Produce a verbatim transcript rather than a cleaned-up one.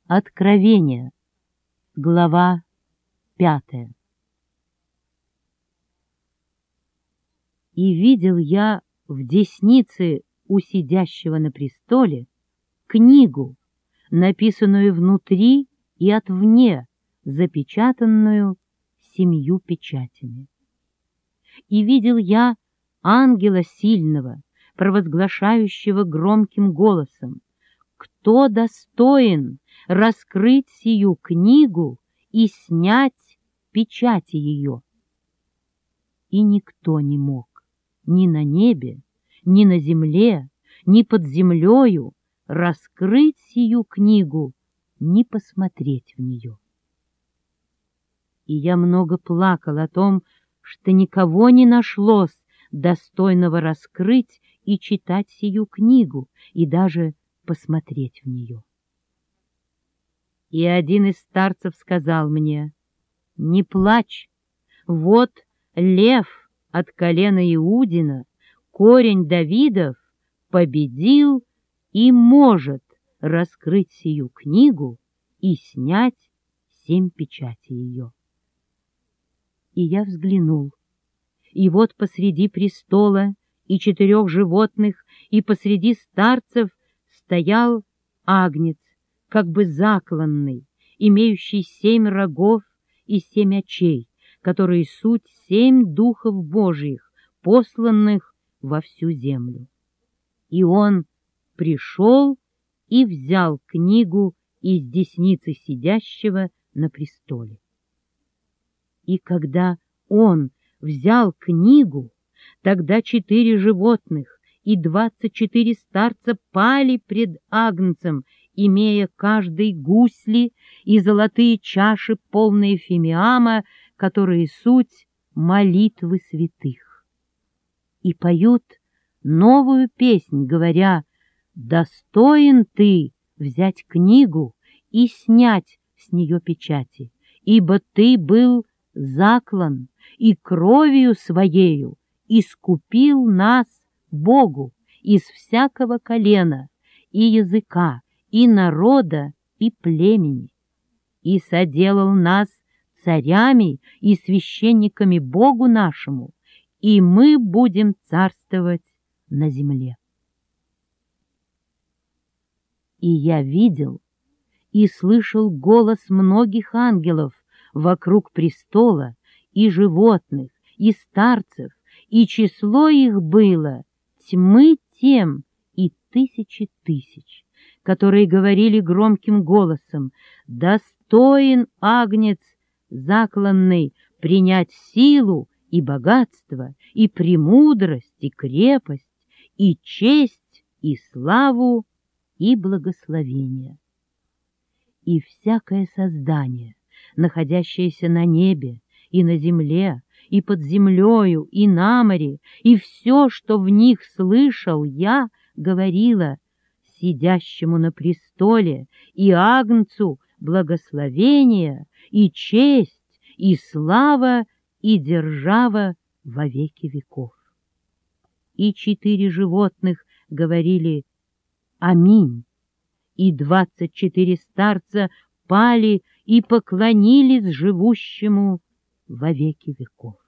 Откровение. Глава пятая. И видел я в деснице у сидящего на престоле книгу, написанную внутри и отвне, запечатанную семью печатями. И видел я ангела сильного, провозглашающего громким голосом: «Кто достоин раскрыть сию книгу и снять печати ее?» И никто не мог ни на небе, ни на земле, ни под землею раскрыть сию книгу, ни посмотреть в нее. И я много плакал о том, что никого не нашлось достойного раскрыть и читать сию книгу, и даже посмотреть в нее. И один из старцев сказал мне: «Не плачь, вот лев от колена Иудина, корень Давидов, победил и может раскрыть сию книгу и снять семь печатей ее». И я взглянул, и вот посреди престола и четырех животных, и посреди старцев стоял агнец, как бы закланный, имеющий семь рогов и семь очей, которые суть семь духов Божиих, посланных во всю землю. И он пришел и взял книгу из десницы сидящего на престоле. И когда он взял книгу, тогда четыре животных и двадцать четыре старца пали пред агнцем, имея каждый гусли и золотые чаши, полные фимиама, которые суть молитвы святых. И поют новую песнь, говоря: «Достоин ты взять книгу и снять с нее печати, ибо ты был заклан и кровью своею искупил нас Богу из всякого колена и языка, и народа, и племени, и соделал нас царями и священниками Богу нашему, и мы будем царствовать на земле». И я видел и слышал голос многих ангелов вокруг престола, и животных, и старцев, и число их было тьмы тем и тысячи тысяч, которые говорили громким голосом: «Достоин агнец закланный принять силу и богатство, и премудрость, и крепость, и честь, и славу, и благословение». И всякое создание, находящееся на небе и на земле, и под землею, и на море, и все, что в них слышал я, говорило: сидящему на престоле и агнцу благословение, и честь, и слава, и держава во веки веков. И четыре животных говорили: «Аминь», и двадцать четыре старца пали и поклонились живущему во веки веков.